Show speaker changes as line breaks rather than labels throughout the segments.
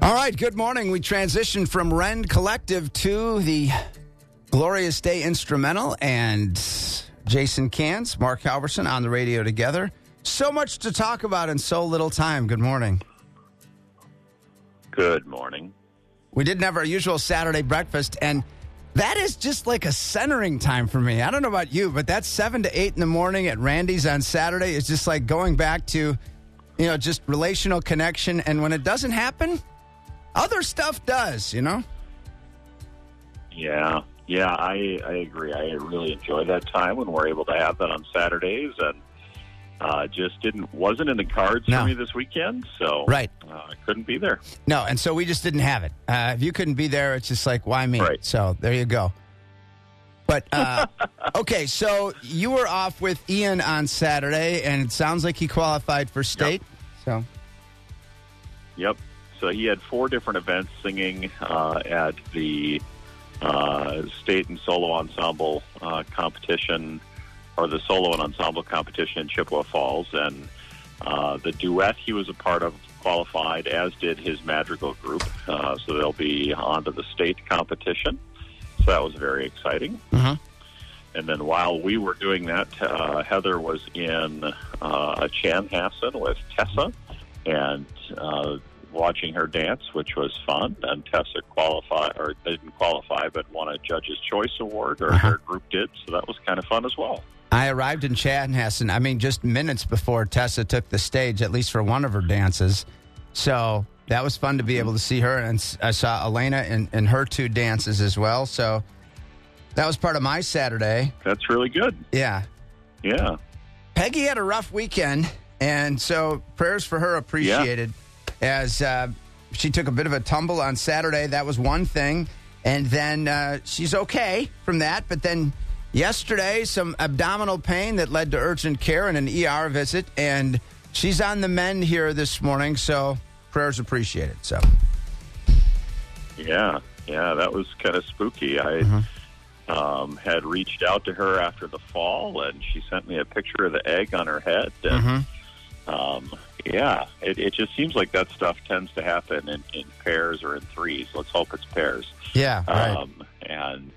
All right, good morning. We transitioned from Rend Collective to the Glorious Day Instrumental and Jason Cans, Mark Halverson on the radio together. So much to talk about in so little time. Good morning.
Good morning.
We didn't have our usual Saturday breakfast, and that is just like a centering time for me. I don't know about you, but that 7 to 8 in the morning at Randy's on Saturday is just like going back to, just relational connection. And when it doesn't happen, other stuff does,
Yeah, I agree. I really enjoy that time when we're able to have that on Saturdays, and just wasn't in the cards for me this weekend, so
right.
I couldn't be there.
No, and so we just didn't have it. If you couldn't be there, it's just like, why me?
Right.
So there you go. But, okay, so you were off with Ian on Saturday, and it sounds like he qualified for state.
Yep. So he had 4 different events singing at the state and solo ensemble competition, or the solo and ensemble competition in Chippewa Falls. And the duet he was a part of qualified, as did his madrigal group. So they'll be on to the state competition. So that was very exciting.
Uh-huh.
And then while we were doing that, Heather was in a Chanhassen with Tessa and watching her dance, which was fun. And Tessa didn't qualify, but won a Judge's Choice Award, or her group did. So that was kind of fun as well.
I arrived in Chanhassen, just minutes before Tessa took the stage, at least for one of her dances. So that was fun to be able to see her. And I saw Elena in her 2 dances as well. So that was part of my Saturday.
That's really good.
Yeah.
Yeah.
Peggy had a rough weekend, and so prayers for her appreciated. As she took a bit of a tumble on Saturday. That was one thing. And then she's okay from that. But then yesterday, some abdominal pain that led to urgent care and an ER visit. And she's on the mend here this morning, so prayers appreciated. So,
yeah, that was kind of spooky. I had reached out to her after the fall, and she sent me a picture of the egg on her head. And, it just seems like that stuff tends to happen in pairs or in threes. Let's hope it's pairs.
Yeah, right.
And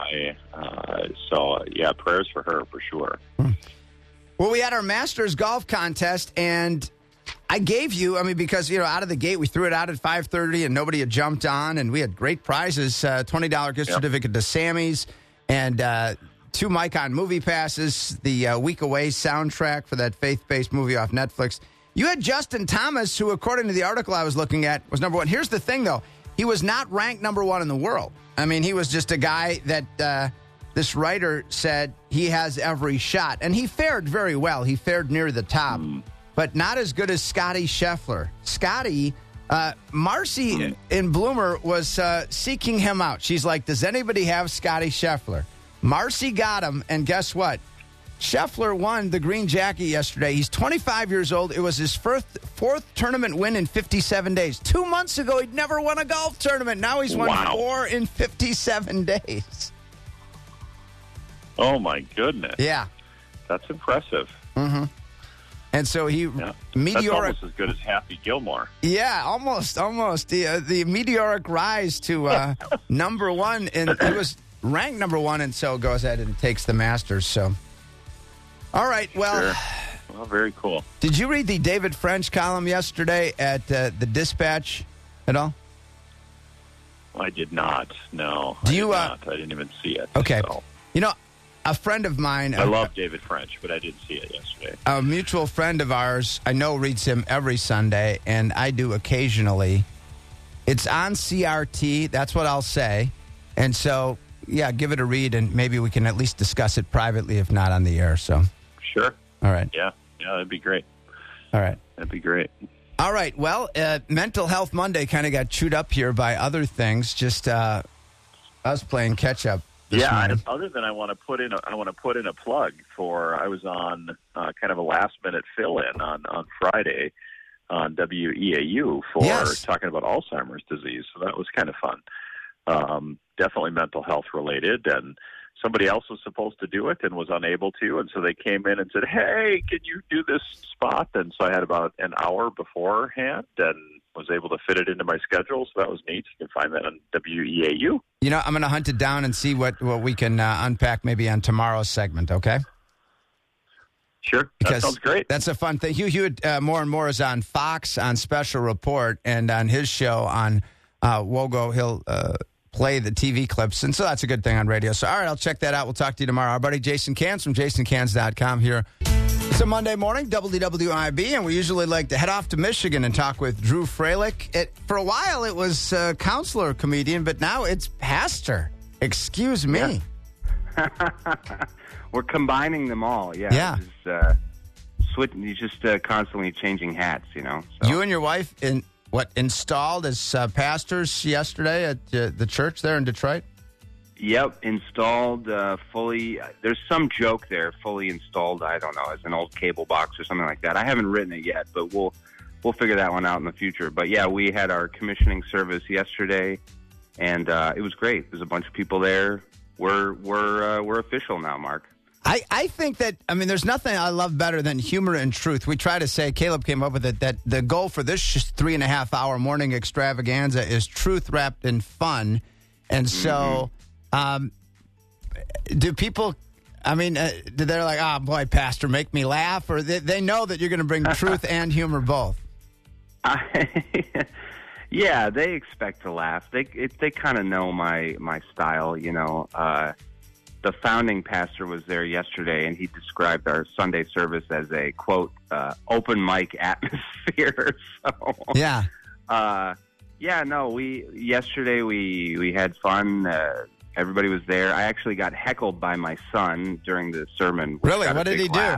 prayers for her for sure.
Well, we had our Masters golf contest, and I gave you, because, out of the gate, we threw it out at 5:30, and nobody had jumped on, and we had great prizes, $20 gift certificate to Sammy's, and 2 Micon movie passes, the Week Away soundtrack for that faith-based movie off Netflix. You had Justin Thomas, who, according to the article I was looking at, was number 1. Here's the thing, though. He was not ranked number 1 in the world. He was just a guy that this writer said he has every shot. And he fared very well. He fared near the top, but not as good as Scotty Scheffler. Scotty, Marcy in Bloomer was seeking him out. She's like, does anybody have Scotty Scheffler? Marcy got him, and guess what? Scheffler won the green jacket yesterday. He's 25 years old. It was his fourth tournament win in 57 days. 2 months ago, he'd never won a golf tournament. Now he's won 4 in 57 days.
Oh, my goodness.
Yeah.
That's impressive.
Mm-hmm. And so
meteoric. That's almost as good as Happy Gilmore.
Yeah, almost. The meteoric rise to number 1. And he was ranked number 1, and so goes ahead and takes the Masters. So, all right. Well,
Well, very cool.
Did you read the David French column yesterday at the Dispatch at all?
I did not. No,
I
didn't even see it.
Okay.
So.
A friend of mine.
I love David French, but I didn't see it yesterday.
A mutual friend of ours, I know, reads him every Sunday, and I do occasionally. It's on CRT. That's what I'll say. And so, yeah, give it a read, and maybe we can at least discuss it privately, if not on the air. So,
sure.
All right.
Yeah, that'd be great.
All right.
That'd be great.
All right. Well, Mental Health Monday kind of got chewed up here by other things. Just us playing catch up.
Yeah. Other than I want to put in a plug for. I was on kind of a last minute fill in on Friday on WEAU for talking about Alzheimer's disease. So that was kind of fun. Definitely mental health related, and somebody else was supposed to do it and was unable to, and so they came in and said, "Hey, can you do this spot?" And so I had about an hour beforehand, and was able to fit it into my schedule, so that was neat. You can find that on WEAU.
You know, I'm going to hunt it down and see what we can unpack maybe on tomorrow's segment, okay?
Sure.
Because
that sounds great.
That's a fun thing. Hugh Hewitt, more and more, is on Fox on Special Report, and on his show on Wogo, he'll play the TV clips, and so that's a good thing on radio. So, all right, I'll check that out. We'll talk to you tomorrow. Our buddy Jason Cans from jasoncans.com here. It's a Monday morning, WWIB, and we usually like to head off to Michigan and talk with Drew Froelich. For a while, it was counselor, comedian, but now it's pastor. Excuse me.
Yeah. We're combining them all. Yeah. He's just constantly changing hats, you know. So.
You and your wife installed as pastors yesterday at the church there in Detroit?
Yep, installed fully. There's some joke there, fully installed, I don't know, as an old cable box or something like that. I haven't written it yet, but we'll figure that one out in the future. But yeah, we had our commissioning service yesterday, and it was great. There's a bunch of people there. We're official now, Mark.
I think that, I mean, there's nothing I love better than humor and truth. We try to say, Caleb came up with it, that the goal for this 3.5-hour morning extravaganza is truth wrapped in fun. And so, do people, I mean, they're like, oh, boy, Pastor, make me laugh? Or they know that you're going to bring truth and humor both?
Yeah, they expect to laugh. They kind of know my style, you know. The founding pastor was there yesterday, and he described our Sunday service as a, quote, open mic atmosphere. So,
yeah.
Yesterday we had fun. Everybody was there. I actually got heckled by my son during the sermon.
Really? What did he do?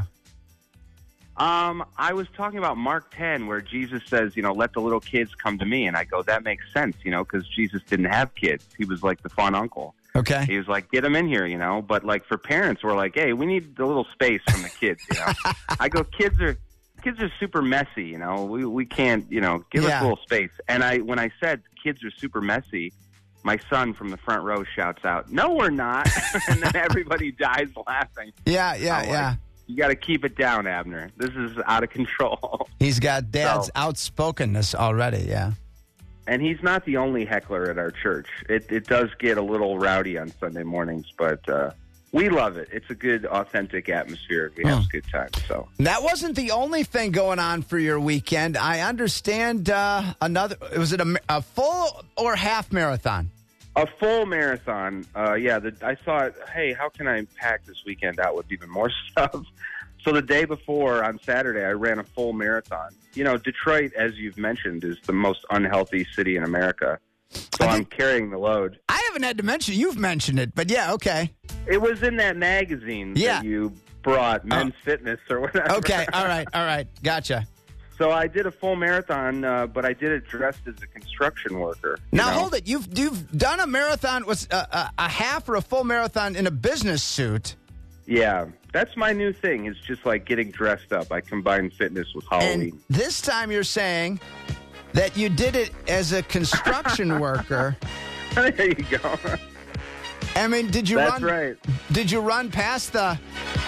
I was talking about Mark 10, where Jesus says, you know, let the little kids come to me. And I go, that makes sense, you know, because Jesus didn't have kids. He was like the fun uncle.
Okay.
He was like, get them in here, you know. But, like, for parents, we're like, hey, we need a little space from the kids, you know. I go, kids are super messy, you know. We can't, you know, give us a little space. And when I said kids are super messy, my son from the front row shouts out, no, we're not. And then everybody dies laughing.
Yeah.
You got to keep it down, Abner. This is out of control.
He's got Dad's outspokenness already, yeah.
And he's not the only heckler at our church. It does get a little rowdy on Sunday mornings, but we love it. It's a good, authentic atmosphere. We have a good time. So
that wasn't the only thing going on for your weekend. I understand was it a full or half marathon?
A full marathon. I thought, hey, how can I pack this weekend out with even more stuff? So the day before, on Saturday, I ran a full marathon. You know, Detroit, as you've mentioned, is the most unhealthy city in America. So I'm carrying the load.
I haven't had to mention it. You've mentioned it, but yeah, okay.
It was in that magazine that you brought, Men's Fitness or whatever.
Okay, all right. Gotcha.
So I did a full marathon, but I did it dressed as a construction worker.
Now, hold it. You've done a marathon, was a half or a full marathon in a business suit.
Yeah, that's my new thing. It's just like getting dressed up. I combine fitness with Halloween.
And this time you're saying that you did it as a construction worker.
There you go.
I mean, did you
That's right.
Did you run past the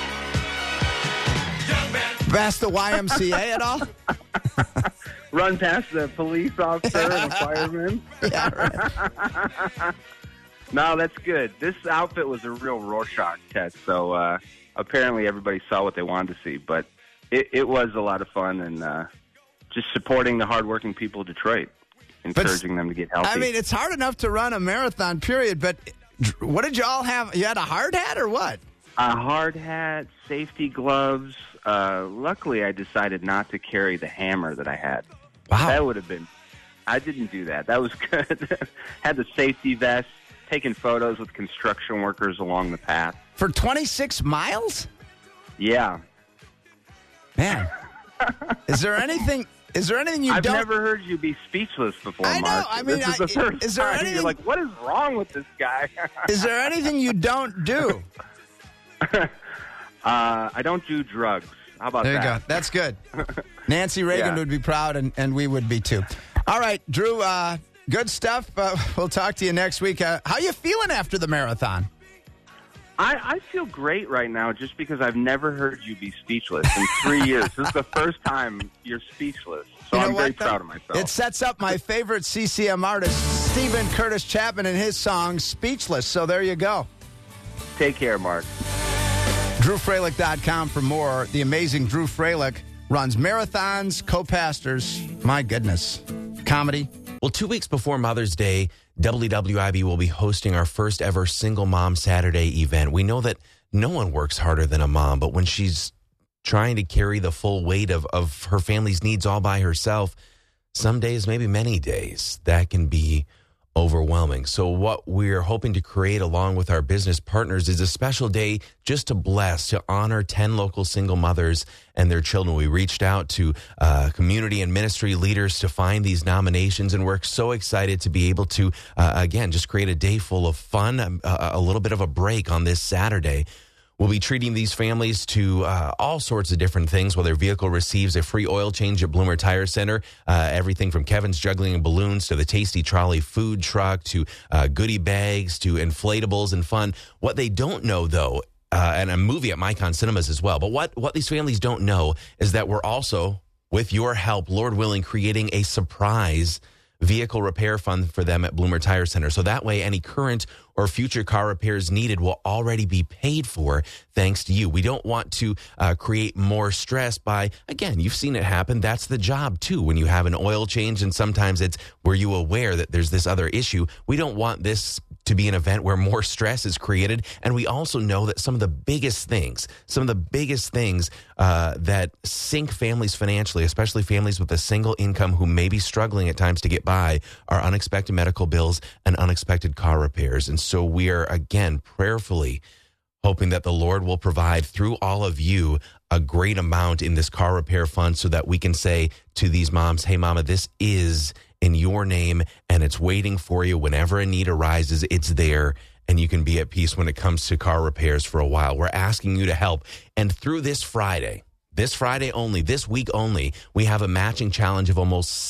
YMCA at all?
Run past the police officer and the fireman?
Yeah, right.
No, that's good. This outfit was a real Rorschach test, so apparently everybody saw what they wanted to see. But it was a lot of fun, and just supporting the hardworking people of Detroit, encouraging them to get healthy.
I mean, it's hard enough to run a marathon, period, but what did you all have? You had a hard hat or what?
A hard hat, safety gloves. Luckily, I decided not to carry the hammer that I had.
Wow.
That would have been... I didn't do that. That was good. Had the safety vest, taking photos with construction workers along the path.
For 26 miles?
Yeah.
Man. Is there anything you
I've
don't...
never heard you be speachless before,
I know.
Mark.
I mean,
this is the first
is there
time.
anything...
You're like, what is wrong with this guy?
Is there anything you don't do?
I don't do drugs. How about that?
There you go. That's good. Nancy Reagan would be proud, and we would be too. All right, Drew, good stuff. We'll talk to you next week. How you feeling after the marathon?
I feel great right now just because I've never heard you be speechless in 3 years. This is the first time you're speechless. So I'm very proud of myself.
It sets up my favorite CCM artist, Stephen Curtis Chapman, and his song, Speechless. So there you go.
Take care, Mark.
DrewFralick.com for more. The amazing Drew Fralick runs marathons, co-pastors. My goodness. Comedy.
Well, 2 weeks before Mother's Day, WWIB will be hosting our first ever Single Mom Saturday event. We know that no one works harder than a mom, but when she's trying to carry the full weight of her family's needs all by herself, some days, maybe many days, that can be overwhelming. So what we're hoping to create along with our business partners is a special day just to bless, to honor 10 local single mothers and their children. We reached out to community and ministry leaders to find these nominations, and we're so excited to be able to, again, just create a day full of fun, a little bit of a break on this Saturday. We'll be treating these families to all sorts of different things, while their vehicle receives a free oil change at Bloomer Tire Center, everything from Kevin's Juggling and Balloons to the Tasty Trolley food truck to goodie bags to inflatables and fun. What they don't know, though, and a movie at Micon Cinemas as well, but what these families don't know is that we're also, with your help, Lord willing, creating a surprise vehicle repair fund for them at Bloomer Tire Center. So that way, any current or future car repairs needed will already be paid for thanks to you. We don't want to create more stress by, again, you've seen it happen. That's the job, too, when you have an oil change, and sometimes it's, were you aware that there's this other issue? We don't want this to be an event where more stress is created. And we also know that some of the biggest things that sink families financially, especially families with a single income who may be struggling at times to get by, are unexpected medical bills and unexpected car repairs. And so we are, again, prayerfully hoping that the Lord will provide through all of you a great amount in this car repair fund so that we can say to these moms, hey, mama, this is in your name, and it's waiting for you. Whenever a need arises, it's there, and you can be at peace when it comes to car repairs for a while. We're asking you to help. And through this Friday only, this week only, we have a matching challenge of almost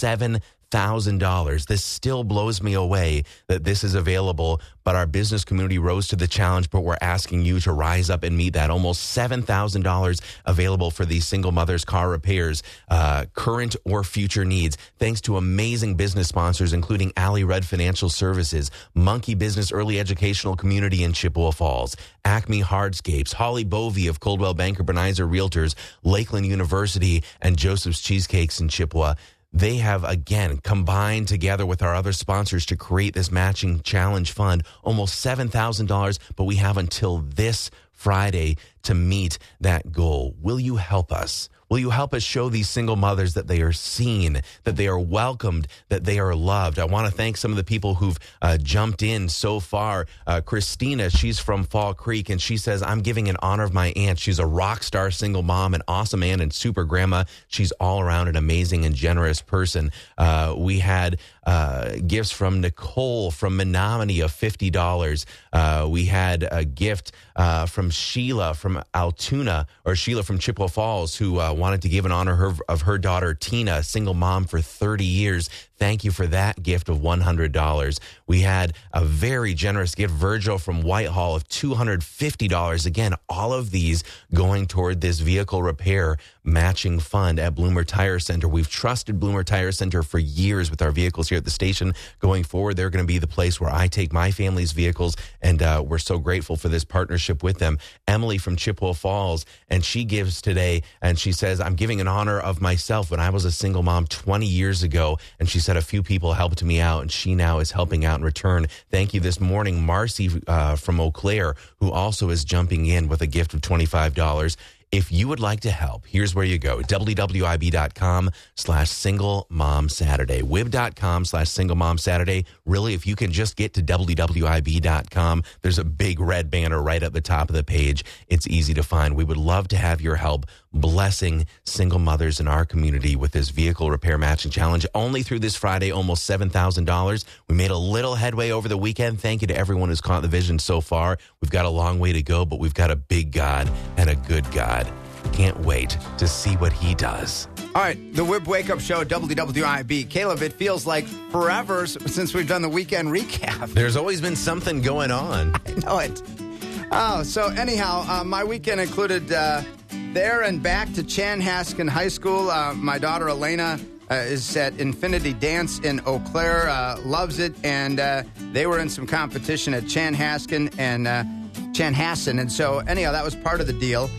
$7,000. This still blows me away that this is available, but our business community rose to the challenge, but we're asking you to rise up and meet that. Almost $7,000 available for these single mothers' car repairs, current or future needs, thanks to amazing business sponsors, including Allie Rudd Financial Services, Monkey Business Early Educational Community in Chippewa Falls, Acme Hardscapes, Holly Bovey of Coldwell Banker Benizer Realtors, Lakeland University, and Joseph's Cheesecakes in Chippewa. They have, again, combined together with our other sponsors to create this matching challenge fund, almost $7,000, but we have until this Friday to meet that goal. Will you help us? Will you help us show these single mothers that they are seen, that they are welcomed, that they are loved? I want to thank some of the people who've jumped in so far. Christina, she's from Fall Creek, and she says, I'm giving in honor of my aunt. She's a rock star single mom, an awesome aunt, and super grandma. She's all around an amazing and generous person. We had gifts from Nicole from Menominee of $50. We had a gift from Sheila from Altoona, or Sheila from Chippewa Falls, who wanted to give in honor of her daughter, Tina, single mom for 30 years. Thank you for that gift of $100. We had a very generous gift, Virgil from Whitehall, of $250. Again, all of these going toward this vehicle repair matching fund at Bloomer Tire Center. We've trusted Bloomer Tire Center for years with our vehicles here at the station. Going forward, they're going to be the place where I take my family's vehicles, and we're so grateful for this partnership with them. Emily from Chippewa Falls, and she gives today, and she says, I'm giving in honor of myself when I was a single mom 20 years ago, and she said a few people helped me out, and she now is helping out in return. Thank you this morning, Marcy from Eau Claire, who also is jumping in with a gift of $25. If you would like to help, here's where you go. WWIB.com/SingleMomSaturday. WIB.com/SingleMomSaturday. Really, if you can just get to WWIB.com, there's a big red banner right at the top of the page. It's easy to find. We would love to have your help blessing single mothers in our community with this vehicle repair matching challenge. Only through this Friday, almost $7,000. We made a little headway over the weekend. Thank you to everyone who's caught the vision so far. We've got a long way to go, but we've got a big God and a good God. Can't wait to see what he does.
All right, the WIB Wake Up Show, WWIB. Caleb, it feels like forever since we've done the weekend recap.
There's always been something going on.
I know it. Oh, so anyhow, my weekend included there and back to Chanhassen High School. My daughter Elena is at Infinity Dance in Eau Claire, loves it, and they were in some competition at Chanhassen, and so anyhow, that was part of the deal.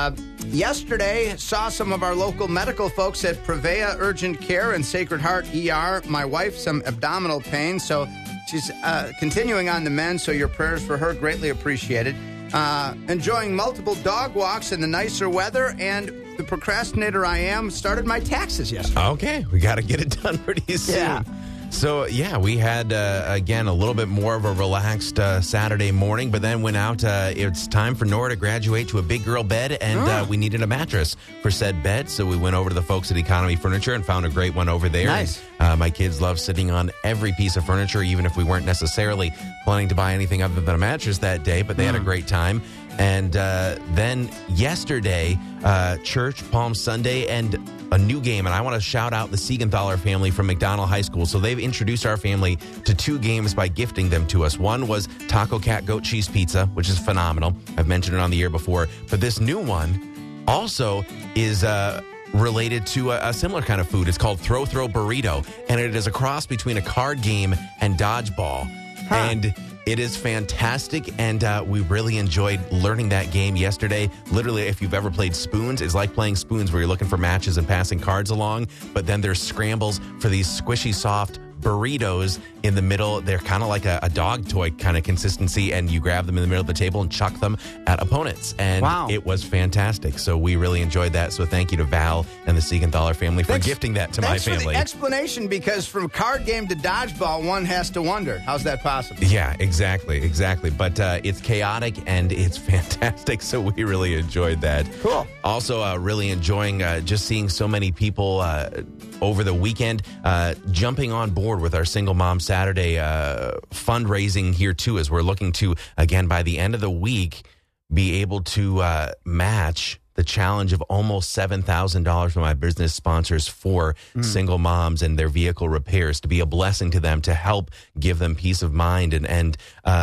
Yesterday, saw some of our local medical folks at Prevea Urgent Care and Sacred Heart ER. My wife, some abdominal pain, so she's continuing on the mend, so your prayers for her greatly appreciated. Enjoying multiple dog walks in the nicer weather, and the procrastinator I am started my taxes yesterday.
Okay, we got to get it done pretty soon.
Yeah.
So, yeah, we had, again, a little bit more of a relaxed Saturday morning, but then went out. It's time for Nora to graduate to a big girl bed, and we needed a mattress for said bed. So we went over to the folks at Economy Furniture and found a great one over there.
Nice.
And, my kids love sitting on every piece of furniture, even if we weren't necessarily planning to buy anything other than a mattress that day, but they had a great time. And then yesterday, church, Palm Sunday, and a new game. And I want to shout out the Siegenthaler family from McDonald High School. So they've introduced our family to 2 games by gifting them to us. One was Taco Cat Goat Cheese Pizza, which is phenomenal. I've mentioned it on the air before. But this new one also is related to a similar kind of food. It's called Throw Burrito. And it is a cross between a card game and dodgeball. And it is fantastic, and we really enjoyed learning that game yesterday. Literally, if you've ever played Spoons, it's like playing Spoons where you're looking for matches and passing cards along, but then there's scrambles for these squishy, soft burritos in the middle. They're kind of like a dog toy kind of consistency, and you grab them in the middle of the table and chuck them at opponents. And it was fantastic. So we really enjoyed that. So thank you to Val and the Siegenthaler family for gifting that to my family.
Thanks for the explanation, because from card game to dodgeball, one has to wonder, how's that possible?
Yeah, exactly. But it's chaotic and it's fantastic. So we really enjoyed that.
Cool.
Also, really enjoying just seeing so many people over the weekend jumping on board with our Single Mom Saturday fundraising here too, as we're looking to, again, by the end of the week, be able to match the challenge of almost $7,000 from my business sponsors for single moms and their vehicle repairs, to be a blessing to them, to help give them peace of mind. And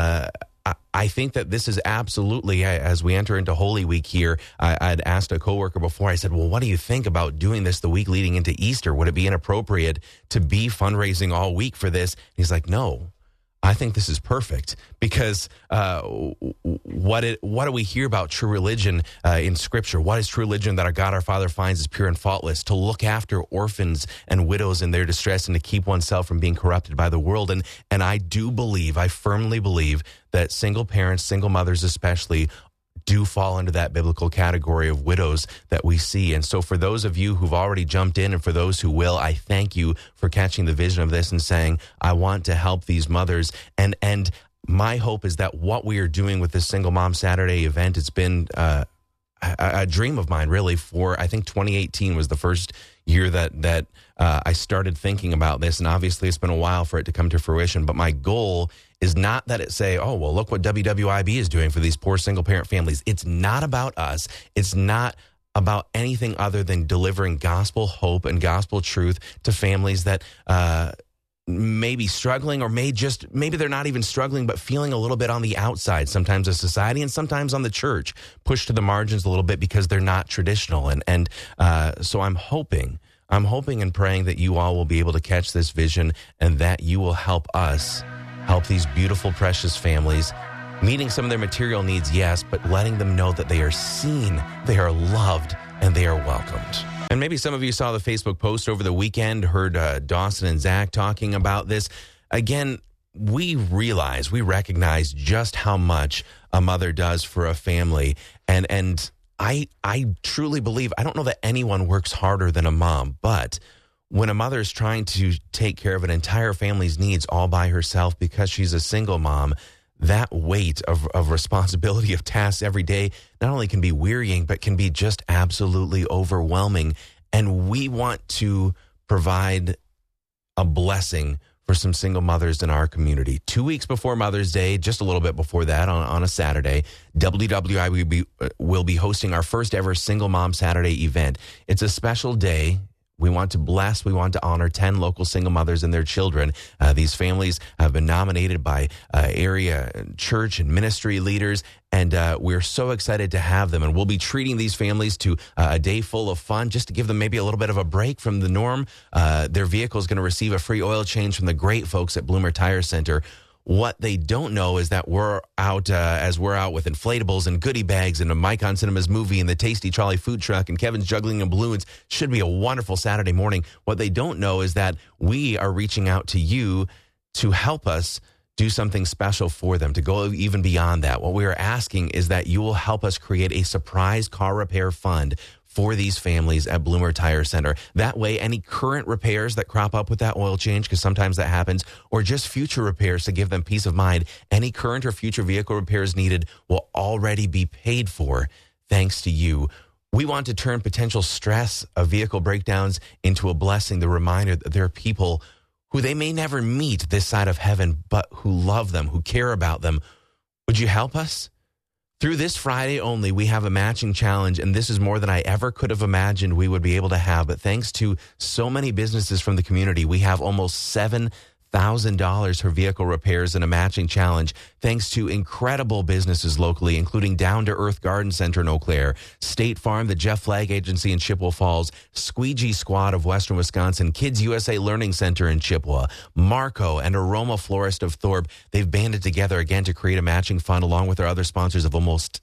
I think that this is absolutely, as we enter into Holy Week here, I'd asked a coworker before, I said, well, what do you think about doing this the week leading into Easter? Would it be inappropriate to be fundraising all week for this? And he's like, no, I think this is perfect, because what do we hear about true religion in Scripture? What is true religion? That our God, our Father, finds is pure and faultless, to look after orphans and widows in their distress, and to keep oneself from being corrupted by the world. And I do believe, I firmly believe, that single parents, single mothers especially, do fall into that biblical category of widows that we see. And so for those of you who've already jumped in, and for those who will, I thank you for catching the vision of this and saying, I want to help these mothers. And my hope is that what we are doing with this Single Mom Saturday event, it's been a dream of mine, really, for, I think 2018 was the first year that I started thinking about this. And obviously it's been a while for it to come to fruition. But my goal is not that it say, oh, well, look what WWIB is doing for these poor single parent families. It's not about us. It's not about anything other than delivering gospel hope and gospel truth to families that may be struggling, or maybe they're not even struggling, but feeling a little bit on the outside, sometimes of society and sometimes on the church, pushed to the margins a little bit because they're not traditional. And so I'm hoping and praying that you all will be able to catch this vision, and that you will help us help these beautiful, precious families, meeting some of their material needs, yes, but letting them know that they are seen, they are loved, and they are welcomed. And maybe some of you saw the Facebook post over the weekend, heard Dawson and Zach talking about this. Again, we recognize just how much a mother does for a family. And I truly believe, I don't know that anyone works harder than a mom, but when a mother is trying to take care of an entire family's needs all by herself because she's a single mom, that weight of responsibility, of tasks every day, not only can be wearying, but can be just absolutely overwhelming. And we want to provide a blessing for some single mothers in our community. 2 weeks before Mother's Day, just a little bit before that, on a Saturday, WWI will be hosting our first ever Single Mom Saturday event. It's a special day We want to bless, we want to honor 10 local single mothers and their children. These families have been nominated by area church and ministry leaders, and we're so excited to have them. And we'll be treating these families to a day full of fun just to give them maybe a little bit of a break from the norm. Their vehicle is going to receive a free oil change from the great folks at Bloomer Tire Center. What they don't know is that we're out with inflatables and goodie bags and a Mike on Cinema's movie and the Tasty Trolley food truck and Kevin's juggling and balloons. Should be a wonderful Saturday morning. What they don't know is that we are reaching out to you to help us do something special for them, to go even beyond that. What we are asking is that you will help us create a surprise car repair fund for these families at Bloomer Tire Center. That way, any current repairs that crop up with that oil change, because sometimes that happens, or just future repairs to give them peace of mind, any current or future vehicle repairs needed will already be paid for thanks to you. We want to turn potential stress of vehicle breakdowns into a blessing, the reminder that there are people who they may never meet this side of heaven, but who love them, who care about them. Would you help us? Through this Friday only, we have a matching challenge, and this is more than I ever could have imagined we would be able to have. But thanks to so many businesses from the community, we have almost $7,000 for vehicle repairs in a matching challenge, thanks to incredible businesses locally, including Down to Earth Garden Center in Eau Claire, State Farm, the Jeff Flagg Agency in Chippewa Falls, Squeegee Squad of Western Wisconsin, Kids USA Learning Center in Chippewa, Marco, and Aroma Florist of Thorpe. They've banded together again to create a matching fund along with our other sponsors of almost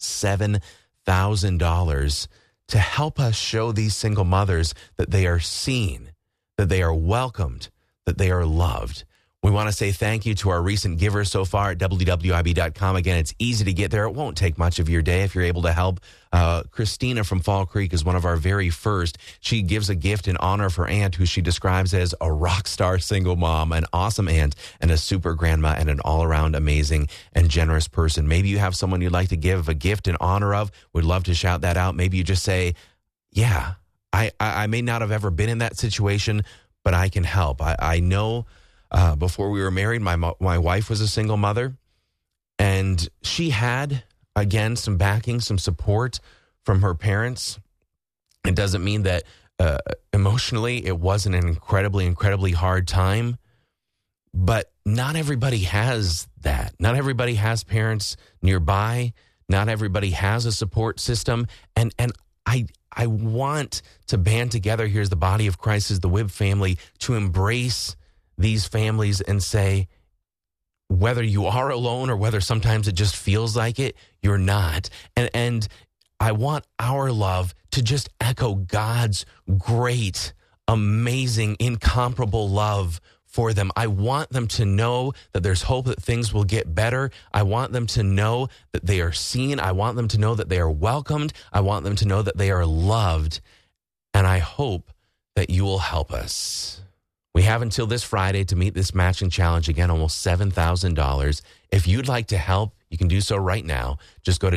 $7,000 to help us show these single mothers that they are seen, that they are welcomed, that they are loved. We want to say thank you to our recent givers so far at WWIB.com. Again, it's easy to get there. It won't take much of your day if you're able to help. Christina from Fall Creek is one of our very first. She gives a gift in honor of her aunt, who she describes as a rock star single mom, an awesome aunt, and a super grandma, and an all-around amazing and generous person. Maybe you have someone you'd like to give a gift in honor of. We'd love to shout that out. Maybe you just say, yeah, I may not have ever been in that situation, but I can help. I know before we were married, my wife was a single mother, and she had, again, some backing, some support from her parents. It doesn't mean that emotionally it wasn't an incredibly hard time, but not everybody has that. Not everybody has parents nearby. Not everybody has a support system, and I want to band together here as the body of Christ, as the WIB family, to embrace these families and say, whether you are alone or whether sometimes it just feels like it, you're not. And I want our love to just echo God's great, amazing, incomparable love for them. I want them to know that there's hope, that things will get better. I want them to know that they are seen. I want them to know that they are welcomed. I want them to know that they are loved. And I hope that you will help us. We have until this Friday to meet this matching challenge. Again, almost $7,000. If you'd like to help, you can do so right now. Just go to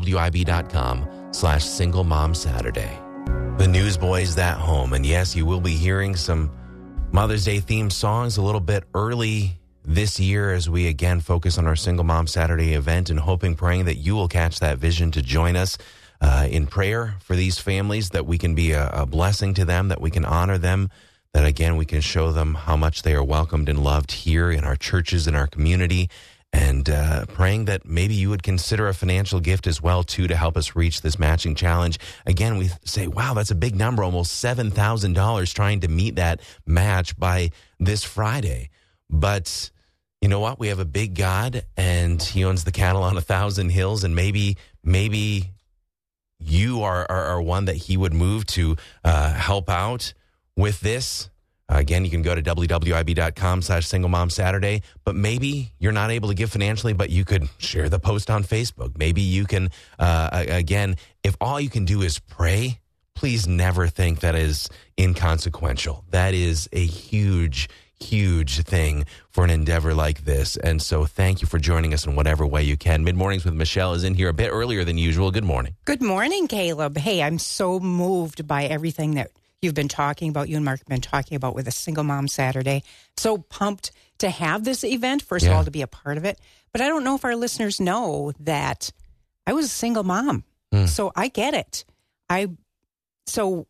WWIB.com/SingleMomSaturday. The Newsboys That Home. And yes, you will be hearing some Mother's Day themed songs a little bit early this year as we again focus on our Single Mom Saturday event, and praying that you will catch that vision to join us in prayer for these families, that we can be a blessing to them, that we can honor them, that again we can show them how much they are welcomed and loved here in our churches, in our community, and praying that maybe you would consider a financial gift as well too to help us reach this matching challenge. Again, we say, wow, that's a big number, almost $7,000, trying to meet that match by this Friday. But you know what? We have a big God, and he owns the cattle on 1,000 hills, and maybe you are one that he would move to help out with this. Again, you can go to WWIB.com/SingleMomSaturday, but maybe you're not able to give financially, but you could share the post on Facebook. Maybe you can, again, if all you can do is pray, please never think that is inconsequential. That is a huge thing for an endeavor like this. And so thank you for joining us in whatever way you can. Mid-Mornings with Michelle is in here a bit earlier than usual. Good morning.
Good morning, Caleb. Hey, I'm so moved by everything that you've been talking about, you and Mark have been talking about with a Single Mom Saturday. So pumped to have this event, first of all, to be a part of it. But I don't know if our listeners know that I was a single mom. So I get it. So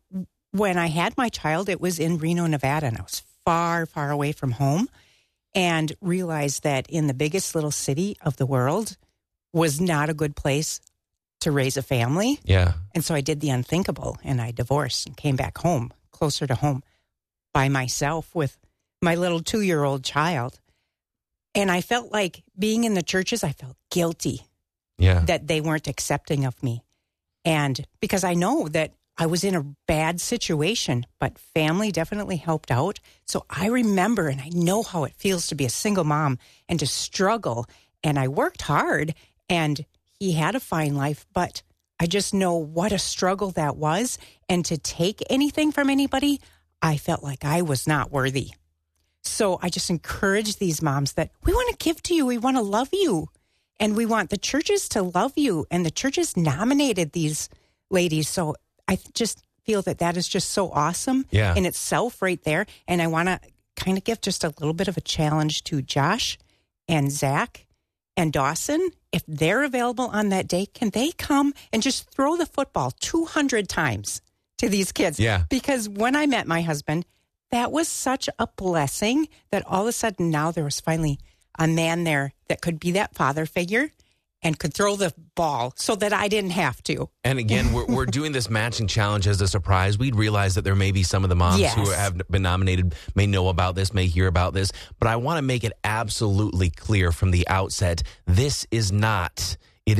when I had my child, it was in Reno, Nevada, and I was far, far away from home, and realized that in the biggest little city of the world was not a good place to raise a family.
Yeah.
And so I did the unthinkable, and I divorced and came back home, closer to home, by myself with my little 2-year-old child. And I felt like being in the churches, I felt guilty that they weren't accepting of me. And because I know that I was in a bad situation, but family definitely helped out. So I remember, and I know how it feels to be a single mom and to struggle. And I worked hard, and he had a fine life, but I just know what a struggle that was. And to take anything from anybody, I felt like I was not worthy. So I just encourage these moms that we want to give to you. We want to love you. And we want the churches to love you. And the churches nominated these ladies. So I just feel that that is just so awesome in itself right there. And I want to kind of give just a little bit of a challenge to Josh and Zach and Dawson. If they're available on that day, can they come and just throw the football 200 times to these kids?
Yeah.
Because when I met my husband, that was such a blessing that all of a sudden now there was finally a man there that could be that father figure and could throw the ball so that I didn't have to.
And again, we're doing this matching challenge as a surprise. We'd realize that there may be some of the moms who have been nominated may know about this, may hear about this. But I want to make it absolutely clear from the outset, it is not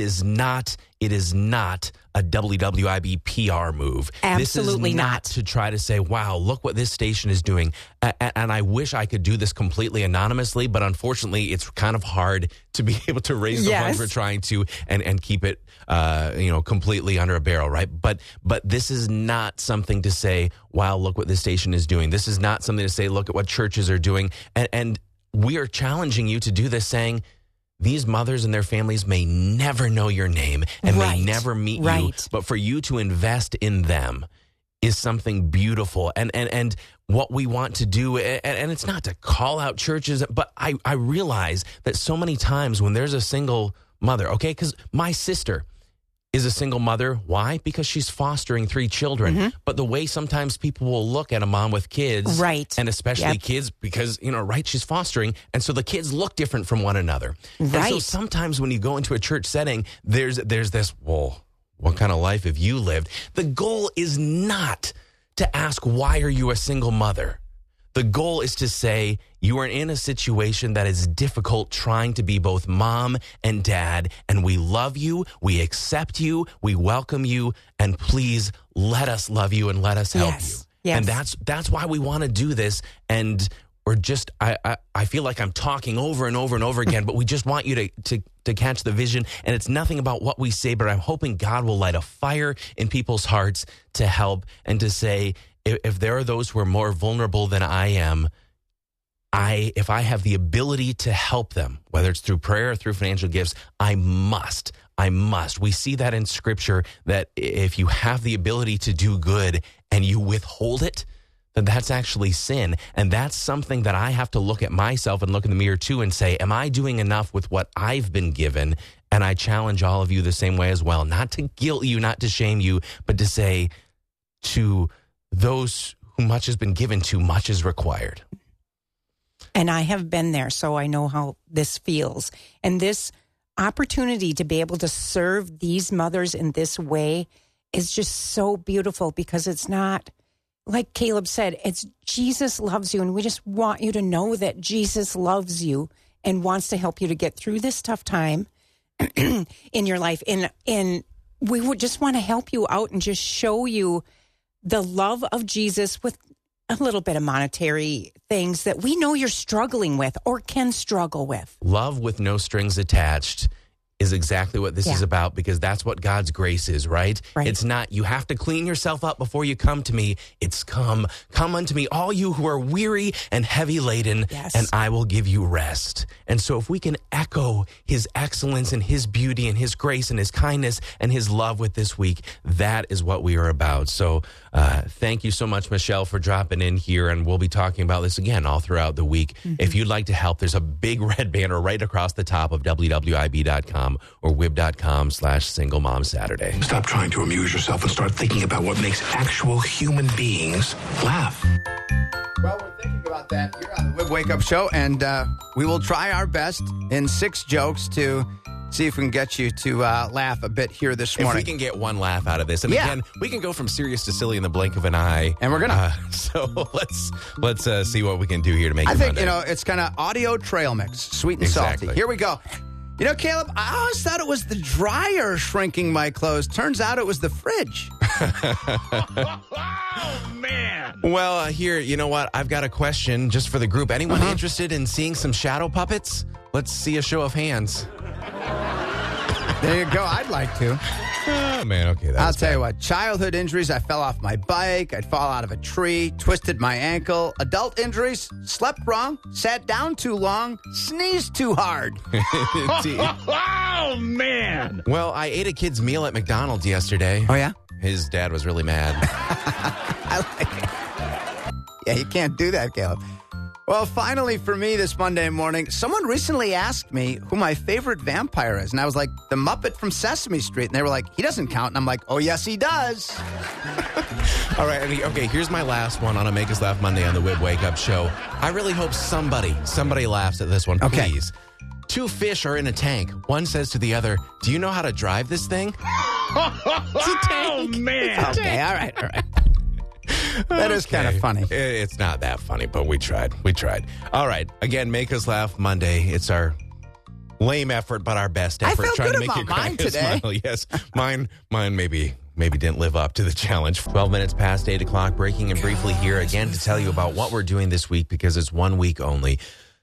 a WWIB PR move.
Absolutely
this is not to try to say, wow, look what this station is doing. And I wish I could do this completely anonymously, but unfortunately, it's kind of hard to be able to raise the funds we're trying to and keep it completely under a barrel, right? But this is not something to say, wow, look what this station is doing. This is not something to say, look at what churches are doing. And we are challenging you to do this, saying, these mothers and their families may never know your name and may never meet you, but for you to invest in them is something beautiful. And what we want to do, and it's not to call out churches, but I realize that so many times when there's a single mother, because my sister is a single mother. Why? Because she's fostering 3 children. Mm-hmm. But the way sometimes people will look at a mom with kids, and especially kids, because, she's fostering. And so the kids look different from one another. Right. And so sometimes when you go into a church setting, there's this, well, what kind of life have you lived? The goal is not to ask, why are you a single mother? The goal is to say, you are in a situation that is difficult trying to be both mom and dad, and we love you, we accept you, we welcome you, and please let us love you and let us help you. Yes. And that's why we want to do this. And we're just, I feel like I'm talking over and over and over again, but we just want you to catch the vision. And it's nothing about what we say, but I'm hoping God will light a fire in people's hearts to help and to say, if there are those who are more vulnerable than I am, if I have the ability to help them, whether it's through prayer or through financial gifts, I must. We see that in Scripture, that if you have the ability to do good and you withhold it, then that's actually sin. And that's something that I have to look at myself and look in the mirror too and say, am I doing enough with what I've been given? And I challenge all of you the same way as well, not to guilt you, not to shame you, but to say to those who much has been given to, much is required.
And I have been there, so I know how this feels. And this opportunity to be able to serve these mothers in this way is just so beautiful, because it's not, like Caleb said, it's Jesus loves you. And we just want you to know that Jesus loves you and wants to help you to get through this tough time in your life. And we would just want to help you out and just show you the love of Jesus with a little bit of monetary things that we know you're struggling with or can struggle with.
Love with no strings attached is exactly what this is about, because that's what God's grace is, right? It's not, you have to clean yourself up before you come to me. It's come unto me, all you who are weary and heavy laden, and I will give you rest. And so if we can echo his excellence and his beauty and his grace and his kindness and his love with this week, that is what we are about. So thank you so much, Michelle, for dropping in here, and we'll be talking about this again all throughout the week. Mm-hmm. If you'd like to help, there's a big red banner right across the top of WWIB.com. wib.com or wib.com/singlemomsaturday.
Stop trying to amuse yourself and start thinking about what makes actual human beings laugh.
Well, we're thinking about that here on the Wib Wake Up Show, and we will try our best in 6 jokes to see if we can get you to laugh a bit here this morning.
If we can get one laugh out of this. And again, we can go from serious to silly in the blink of an eye.
And we're going to.
So let's see what we can do here to make it
think,
Monday.
It's kind of audio trail mix, sweet and salty. Here we go. Caleb, I always thought it was the dryer shrinking my clothes. Turns out it was the fridge.
Oh, man.
Well, here, you know what? I've got a question just for the group. Anyone interested in seeing some shadow puppets? Let's see a show of hands.
There you go. I'd like to.
Oh, man. Okay.
I'll tell you what. Childhood injuries. I fell off my bike. I'd fall out of a tree. Twisted my ankle. Adult injuries. Slept wrong. Sat down too long. Sneezed too hard.
Oh, man.
Well, I ate a kid's meal at McDonald's yesterday.
Oh, yeah?
His dad was really mad.
I like it. Yeah, you can't do that, Caleb. Well, finally for me this Monday morning, someone recently asked me who my favorite vampire is. And I was like, the Muppet from Sesame Street. And they were like, he doesn't count. And I'm like, oh, yes, he does.
All right. Okay, here's my last one on a Make Us Laugh Monday on the Wib Wake Up Show. I really hope somebody laughs at this one, please. Okay. 2 fish are in a tank. One says to the other, do you know how to drive this thing? It's a tank.
Oh, man.
Okay, all right. That is kind of funny.
It's not that funny, but we tried. All right. Again, Make Us Laugh Monday. It's our lame effort, but our best effort.
I feel
trying
good
to make you
about
cry
mine today.
Smile. Yes, mine maybe didn't live up to the challenge. 12 minutes past 8 o'clock, breaking and briefly here again to tell you about what we're doing this week because it's 1 week only.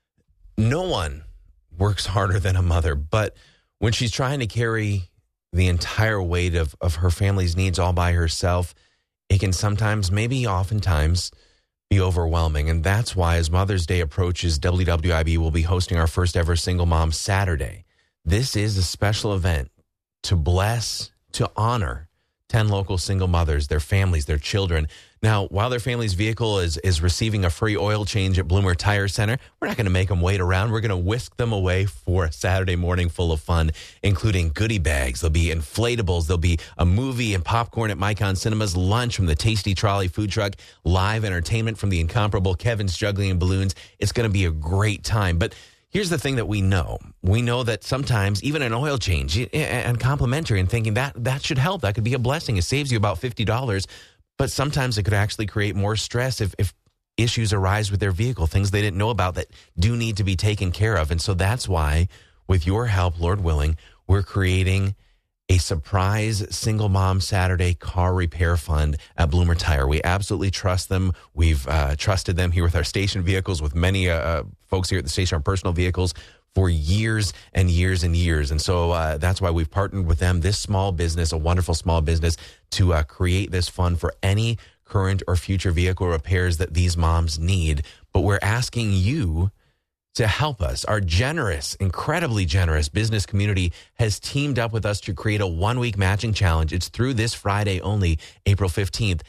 No one works harder than a mother, but when she's trying to carry the entire weight of her family's needs all by herself, it can sometimes, maybe oftentimes, be overwhelming. And that's why as Mother's Day approaches, WWIB will be hosting our first ever Single Mom Saturday. This is a special event to bless, to honor 10 local single mothers, their families, their children. Now, while their family's vehicle is receiving a free oil change at Bloomer Tire Center, we're not going to make them wait around. We're going to whisk them away for a Saturday morning full of fun, including goodie bags. There'll be inflatables. There'll be a movie and popcorn at Micon Cinemas, lunch from the Tasty Trolley food truck, live entertainment from the incomparable Kevin's Juggling Balloons. It's going to be a great time. But here's the thing that we know. We know that sometimes even an oil change and complimentary and thinking that should help. That could be a blessing. It saves you about $50. But sometimes it could actually create more stress if issues arise with their vehicle, things they didn't know about that do need to be taken care of. And so that's why, with your help, Lord willing, we're creating a surprise Single Mom Saturday car repair fund at Bloomer Tire. We absolutely trust them. We've trusted them here with our station vehicles, with many folks here at the station, our personal vehicles, for years and years and years. And so that's why we've partnered with them, this small business, a wonderful small business, to create this fund for any current or future vehicle repairs that these moms need. But we're asking you to help us. Our generous, incredibly generous business community has teamed up with us to create a 1-week matching challenge. It's through this Friday only, April 15th,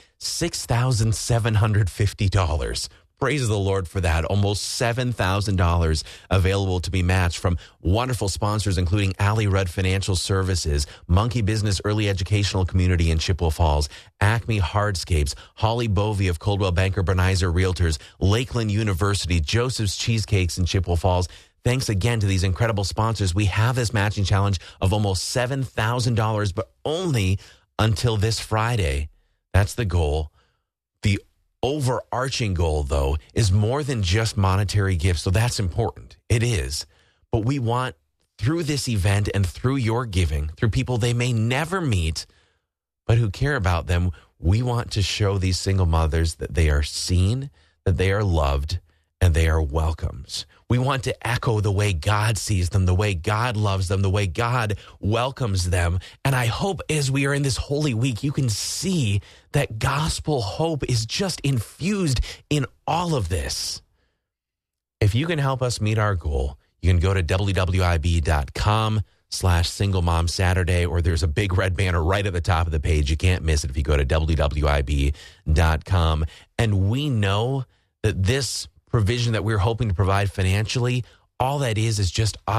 $6,750. Praise the Lord for that. Almost $7,000 available to be matched from wonderful sponsors, including Alley Rudd Financial Services, Monkey Business Early Educational Community in Chippewa Falls, Acme Hardscapes, Holly Bovey of Coldwell Banker Bernizer Realtors, Lakeland University, Joseph's Cheesecakes in Chippewa Falls. Thanks again to these incredible sponsors. We have this matching challenge of almost $7,000, but only until this Friday. That's the goal. The overarching goal, though, is more than just monetary gifts. So that's important. It is. But we want, through this event and through your giving, through people they may never meet, but who care about them, we want to show these single mothers that they are seen, that they are loved, and they are welcomed. We want to echo the way God sees them, the way God loves them, the way God welcomes them. And I hope as we are in this Holy Week, you can see that gospel hope is just infused in all of this. If you can help us meet our goal, you can go to www.ib.com/Single Mom Saturday, or there's a big red banner right at the top of the page. You can't miss it if you go to www.ib.com. And we know that this provision that we're hoping to provide financially, all that is just us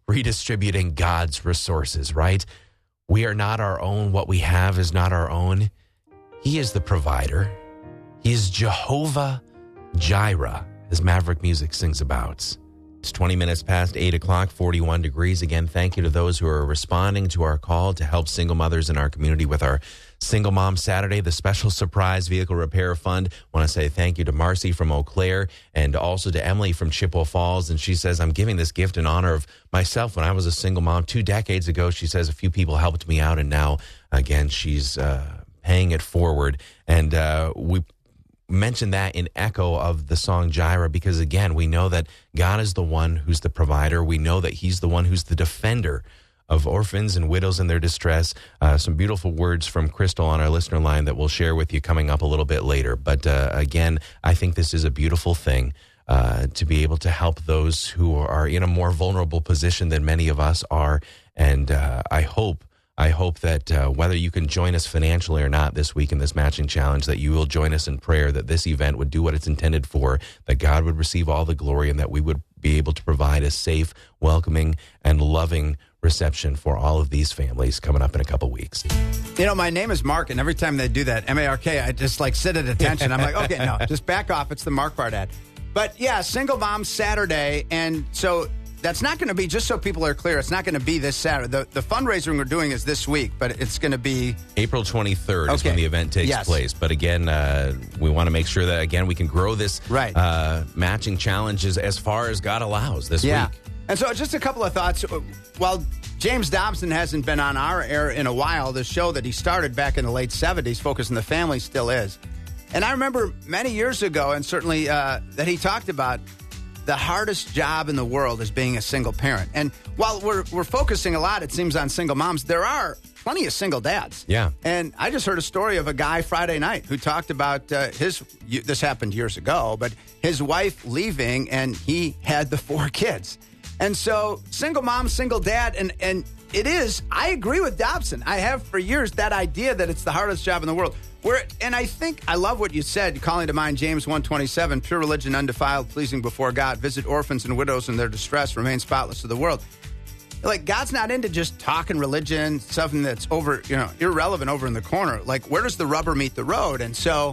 redistributing God's resources, right? We are not our own. What we have is not our own. He is the provider. He is Jehovah Jireh, as Maverick Music sings about. It's 20 minutes past 8 o'clock, 41 degrees. Again, thank you to those who are responding to our call to help single mothers in our community with our Single Mom Saturday, the special surprise vehicle repair fund. I want to say thank you to Marcy from Eau Claire and also to Emily from Chippewa Falls. And she says, I'm giving this gift in honor of myself when I was a single mom 2 decades ago. She says a few people helped me out, and now, again, she's paying it forward. And we mention that in echo of the song Jireh, because again, we know that God is the one who's the provider. We know that he's the one who's the defender of orphans and widows in their distress. Some beautiful words from Crystal on our listener line that we'll share with you coming up a little bit later. But again, I think this is a beautiful thing to be able to help those who are in a more vulnerable position than many of us are. And I hope that whether you can join us financially or not this week in this matching challenge, that you will join us in prayer, that this event would do what it's intended for, that God would receive all the glory, and that we would be able to provide a safe, welcoming, and loving reception for all of these families coming up in a couple weeks.
You know, my name is Mark, and every time they do that, M-A-R-K, I just like sit at attention. I'm like, okay, no, just back off. It's the Mark Bart ad. But yeah, Single Mom Saturday, and so that's not going to be, just so people are clear, it's not going to be this Saturday. The fundraising we're doing is this week, but it's going to be
April 23rd is when the event takes place. But again, we want to make sure that, again, we can grow this matching challenges as far as God allows this week.
And so just a couple of thoughts. While James Dobson hasn't been on our air in a while, the show that he started back in the late 70s, Focus on the Family, still is. And I remember many years ago, and certainly that he talked about the hardest job in the world is being a single parent. And while we're focusing a lot, it seems, on single moms, there are plenty of single dads.
Yeah.
And I just heard a story of a guy Friday night who talked about this happened years ago, but his wife leaving, and he had the 4 kids. And so single mom, single dad, and it is, I agree with Dobson. I have for years that idea that it's the hardest job in the world. And I think, I love what you said, calling to mind James 1:27, pure religion, undefiled, pleasing before God, visit orphans and widows in their distress, remain spotless to the world. Like, God's not into just talking religion, something that's irrelevant over in the corner. Like, where does the rubber meet the road? And so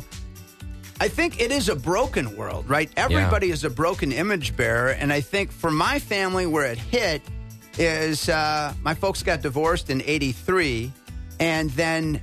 I think it is a broken world, right? Everybody is a broken image bearer. And I think for my family, where it hit is my folks got divorced in 83. And then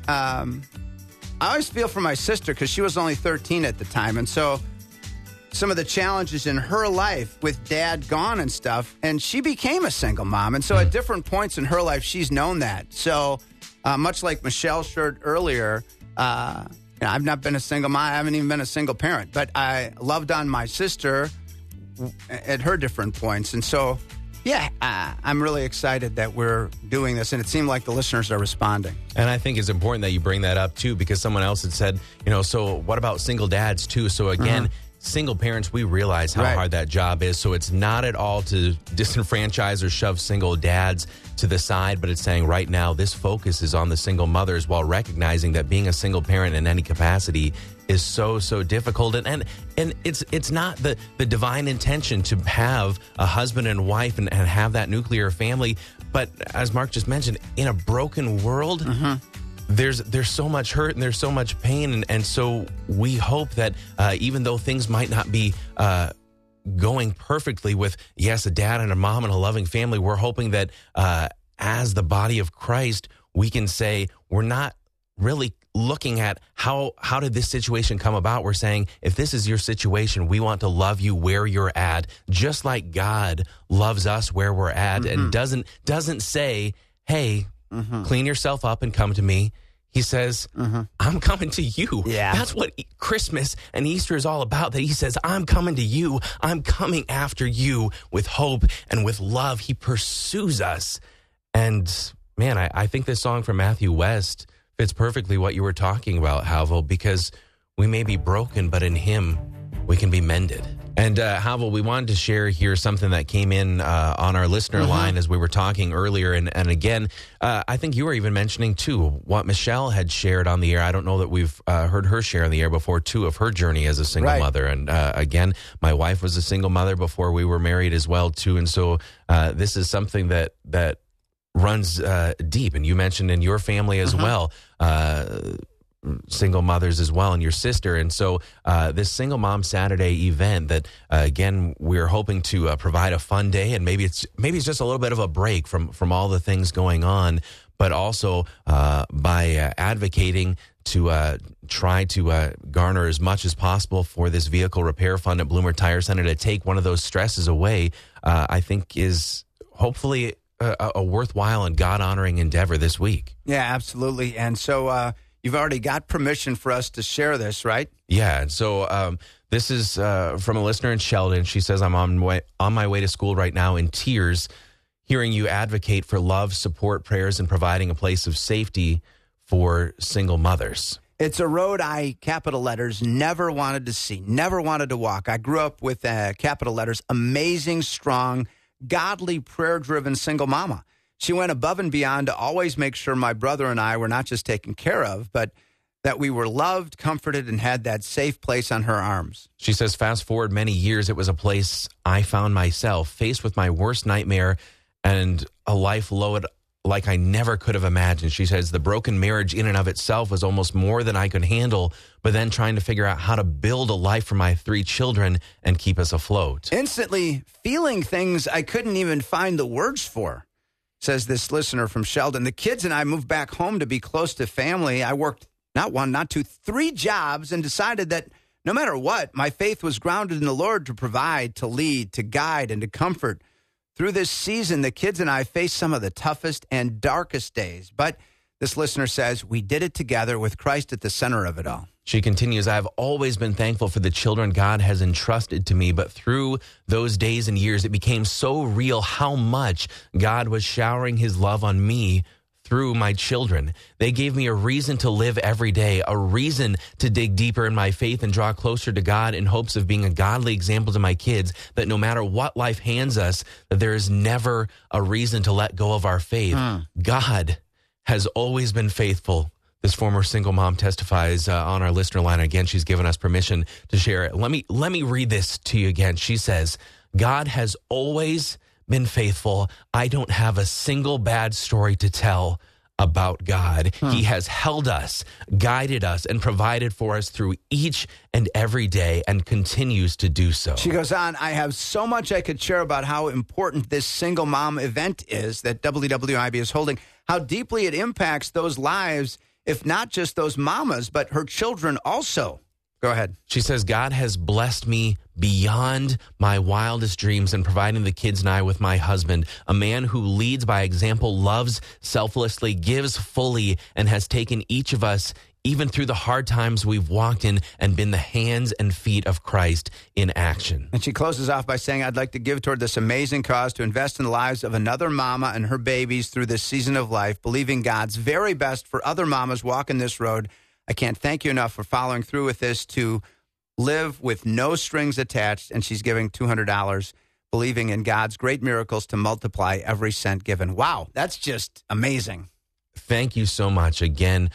I always feel for my sister because she was only 13 at the time. And so some of the challenges in her life with dad gone and stuff, and she became a single mom. And so at different points in her life, she's known that. So much like Michelle shared earlier, I've not been a single mom. I haven't even been a single parent. But I loved on my sister at her different points. And so, I'm really excited that we're doing this, and it seemed like the listeners are responding.
And I think it's important that you bring that up, too, because someone else had said, so what about single dads, too? So, again, single parents, we realize how hard that job is. So it's not at all to disenfranchise or shove single dads to the side, but it's saying right now this focus is on the single mothers, while recognizing that being a single parent in any capacity is so difficult. And it's not the divine intention to have a husband and wife and have that nuclear family. But as Mark just mentioned, in a broken world, there's so much hurt and there's so much pain. And so we hope that even though things might not be going perfectly with, a dad and a mom and a loving family, we're hoping that as the body of Christ, we can say we're not really looking at how did this situation come about. We're saying, if this is your situation, we want to love you where you're at, just like God loves us where we're at, and doesn't say, hey, clean yourself up and come to me. He says, I'm coming to you. Yeah. That's what Christmas and Easter is all about, that he says, I'm coming to you. I'm coming after you with hope and with love. He pursues us. And man, I think this song from Matthew West fits perfectly what you were talking about, Halville, because we may be broken, but in him we can be mended. And Havel, we wanted to share here something that came in on our listener line as we were talking earlier. And again, I think you were even mentioning, too, what Michelle had shared on the air. I don't know that we've heard her share on the air before, too, of her journey as a single mother. And again, my wife was a single mother before we were married as well, too. And so this is something that runs deep. And you mentioned in your family as well, single mothers as well, and your sister. And so this Single Mom Saturday event that, again, we're hoping to provide a fun day, and maybe it's just a little bit of a break from all the things going on, but also by advocating to try to garner as much as possible for this vehicle repair fund at Bloomer Tire Center to take one of those stresses away, I think is hopefully a worthwhile and God-honoring endeavor this week.
Yeah, absolutely. And so you've already got permission for us to share this, right?
Yeah. And so this is from a listener in Sheldon. She says, I'm on my way to school right now in tears, hearing you advocate for love, support, prayers, and providing a place of safety for single mothers.
It's a road I, capital letters, never wanted to see, never wanted to walk. I grew up with, capital letters, amazing, strong, godly, prayer-driven single mama. She went above and beyond to always make sure my brother and I were not just taken care of, but that we were loved, comforted, and had that safe place on her arms.
She says, fast forward many years, it was a place I found myself faced with my worst nightmare and a life lowered like I never could have imagined. She says, the broken marriage in and of itself was almost more than I could handle, but then trying to figure out how to build a life for my 3 children and keep us afloat.
Instantly feeling things I couldn't even find the words for, says this listener from Sheldon. The kids and I moved back home to be close to family. I worked not 1, not 2, 3 jobs and decided that no matter what, my faith was grounded in the Lord to provide, to lead, to guide, and to comfort. Through this season, the kids and I faced some of the toughest and darkest days. But this listener says, we did it together with Christ at the center of it all.
She continues, I've always been thankful for the children God has entrusted to me, but through those days and years, it became so real how much God was showering his love on me through my children. They gave me a reason to live every day, a reason to dig deeper in my faith and draw closer to God in hopes of being a godly example to my kids, that no matter what life hands us, that there is never a reason to let go of our faith. God has always been faithful. This former single mom testifies on our listener line. Again, she's given us permission to share it. Let me read this to you again. She says, God has always been faithful. I don't have a single bad story to tell about God. He has held us, guided us, and provided for us through each and every day and continues to do so.
She goes on, I have so much I could share about how important this single mom event is that WWIB is holding, how deeply it impacts those lives, if not just those mamas, but her children also. Go ahead.
She says, God has blessed me beyond my wildest dreams in providing the kids and I with my husband, a man who leads by example, loves selflessly, gives fully, and has taken each of us, even through the hard times we've walked in, and been the hands and feet of Christ in action.
And she closes off by saying, I'd like to give toward this amazing cause to invest in the lives of another mama and her babies through this season of life, believing God's very best for other mamas walking this road. I can't thank you enough for following through with this, to live with no strings attached. And she's giving $200, believing in God's great miracles to multiply every cent given. Wow, that's just amazing.
Thank you so much again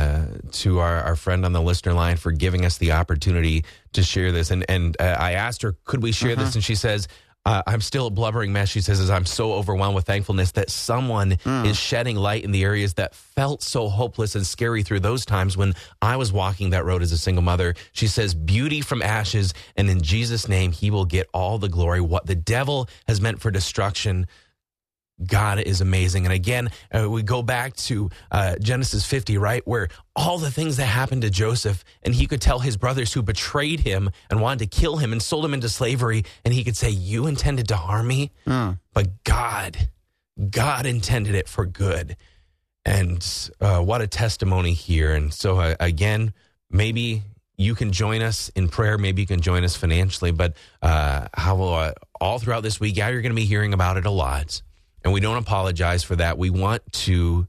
to our friend on the listener line for giving us the opportunity to share this. And I asked her, could we share this? And she says, I'm still a blubbering mess. She says, I'm so overwhelmed with thankfulness that someone is shedding light in the areas that felt so hopeless and scary through those times when I was walking that road as a single mother. She says, beauty from ashes, and in Jesus' name, he will get all the glory. What the devil has meant for destruction, God is amazing. And again, we go back to Genesis 50, right, where all the things that happened to Joseph, and he could tell his brothers who betrayed him and wanted to kill him and sold him into slavery, and he could say, you intended to harm me, but God intended it for good. And what a testimony here. And so again, maybe you can join us in prayer. Maybe you can join us financially. But all throughout this week, you're going to be hearing about it a lot. And we don't apologize for that. We want to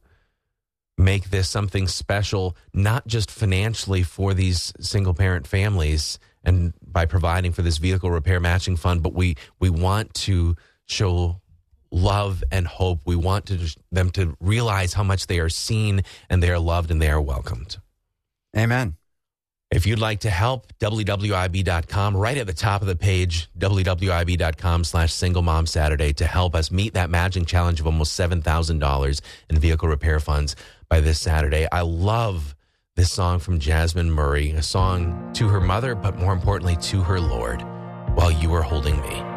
make this something special, not just financially for these single-parent families and by providing for this vehicle repair matching fund. But we want to show love and hope. We want them to realize how much they are seen and they are loved and they are welcomed.
Amen.
If you'd like to help, WWIB.com, right at the top of the page, WWIB.com/Single Mom Saturday, to help us meet that matching challenge of almost $7,000 in vehicle repair funds by this Saturday. I love this song from Jasmine Murray, a song to her mother, but more importantly to her Lord, While You Were Holding Me.